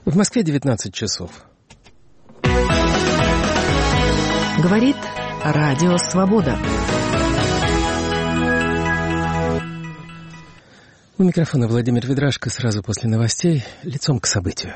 В Москве 19 часов. Говорит Радио Свобода. У микрофона Владимир Ведрашко. Сразу после новостей лицом к событию.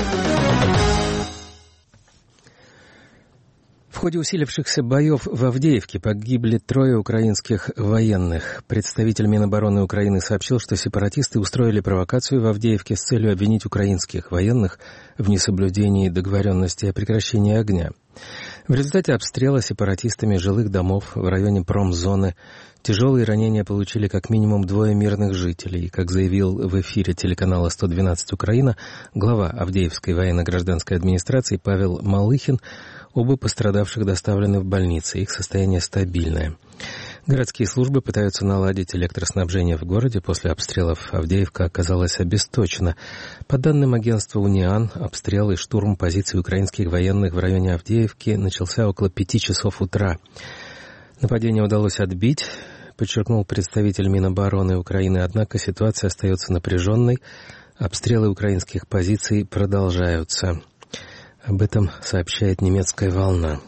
В ходе усилившихся боев в Авдеевке погибли 3 украинских военных. Представитель Минобороны Украины сообщил, что сепаратисты устроили провокацию в Авдеевке с целью обвинить украинских военных в несоблюдении договоренности о прекращении огня. В результате обстрела сепаратистами жилых домов в районе промзоны тяжелые ранения получили как минимум 2 мирных жителей. Как заявил в эфире телеканала «112 Украина» глава Авдеевской военно-гражданской администрации Павел Малыхин, оба пострадавших доставлены в больницы, их состояние стабильное. Городские службы пытаются наладить электроснабжение в городе. После обстрелов Авдеевка оказалась обесточена. По данным агентства «Униан», обстрел и штурм позиций украинских военных в районе Авдеевки начался около 5 часов утра. Нападение удалось отбить, подчеркнул представитель Минобороны Украины, однако ситуация остается напряженной. Обстрелы украинских позиций продолжаются. Об этом сообщает немецкая «Волна».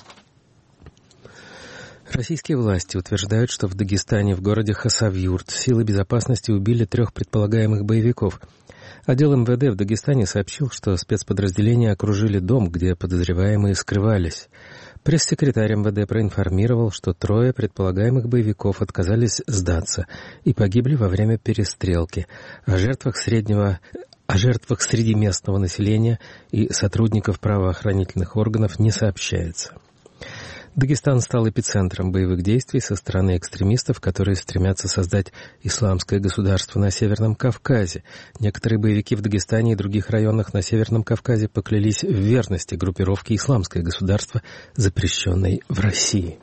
Российские власти утверждают, что в Дагестане, в городе Хасавюрт, силы безопасности убили 3 предполагаемых боевиков. Отдел МВД в Дагестане сообщил, что спецподразделения окружили дом, где подозреваемые скрывались. Пресс-секретарь МВД проинформировал, что 3 предполагаемых боевиков отказались сдаться и погибли во время перестрелки. О жертвах среди местного населения и сотрудников правоохранительных органов не сообщается. Дагестан стал эпицентром боевых действий со стороны экстремистов, которые стремятся создать исламское государство на Северном Кавказе. Некоторые боевики в Дагестане и других районах на Северном Кавказе поклялись в верности группировке «Исламское государство», запрещенной в России.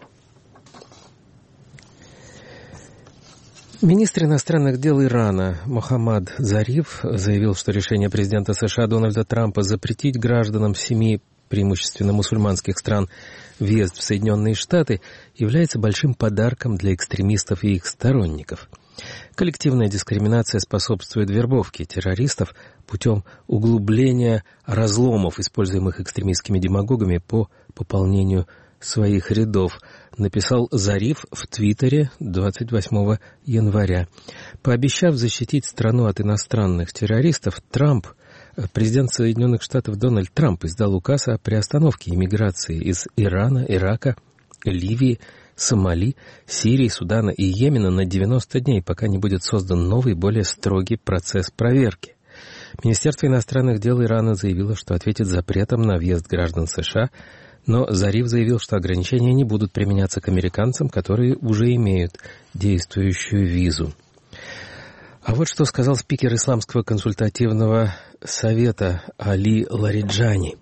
Министр иностранных дел Ирана Мохаммад Зариф заявил, что решение президента США Дональда Трампа запретить гражданам 7 преимущественно мусульманских стран въезд в Соединенные Штаты является большим подарком для экстремистов и их сторонников. Коллективная дискриминация способствует вербовке террористов путем углубления разломов, используемых экстремистскими демагогами по пополнению своих рядов, написал Зариф в Твиттере 28 января. Пообещав защитить страну от иностранных террористов, президент Соединенных Штатов Дональд Трамп издал указ о приостановке иммиграции из Ирана, Ирака, Ливии, Сомали, Сирии, Судана и Йемена на 90 дней, пока не будет создан новый, более строгий процесс проверки. Министерство иностранных дел Ирана заявило, что ответит запретом на въезд граждан США, но Зариф заявил, что ограничения не будут применяться к американцам, которые уже имеют действующую визу. А вот что сказал спикер Исламского консультативного совета Али Лариджани.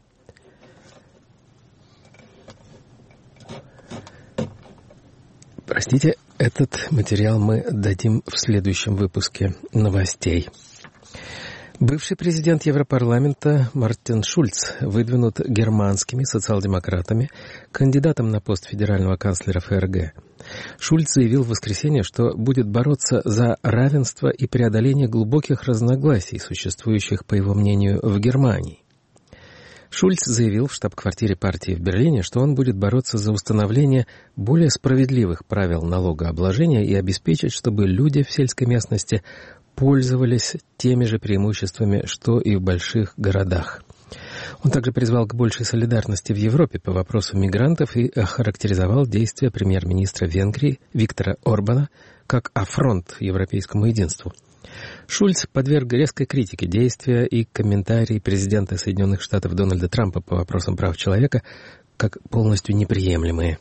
Простите, этот материал мы дадим в следующем выпуске новостей. Бывший президент Европарламента Мартин Шульц выдвинут германскими социал-демократами кандидатом на пост федерального канцлера ФРГ. Шульц заявил в воскресенье, что будет бороться за равенство и преодоление глубоких разногласий, существующих, по его мнению, в Германии. Шульц заявил в штаб-квартире партии в Берлине, что он будет бороться за установление более справедливых правил налогообложения и обеспечить, чтобы люди в сельской местности пользовались теми же преимуществами, что и в больших городах. Он также призвал к большей солидарности в Европе по вопросу мигрантов и охарактеризовал действия премьер-министра Венгрии Виктора Орбана как афронт европейскому единству. Шульц подверг резкой критике действия и комментарии президента Соединенных Штатов Дональда Трампа по вопросам прав человека как полностью неприемлемые.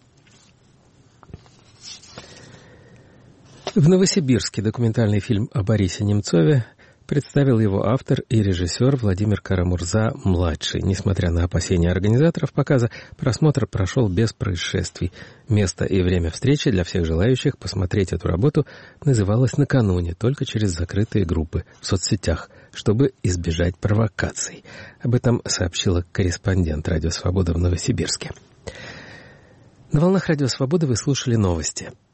В Новосибирске документальный фильм о Борисе Немцове представил его автор и режиссер Владимир Карамурза-младший. Несмотря на опасения организаторов показа, просмотр прошел без происшествий. Место и время встречи для всех желающих посмотреть эту работу называлось накануне, только через закрытые группы в соцсетях, чтобы избежать провокаций. Об этом сообщила корреспондент «Радио Свобода» в Новосибирске. На волнах «Радио Свобода» вы слушали новости.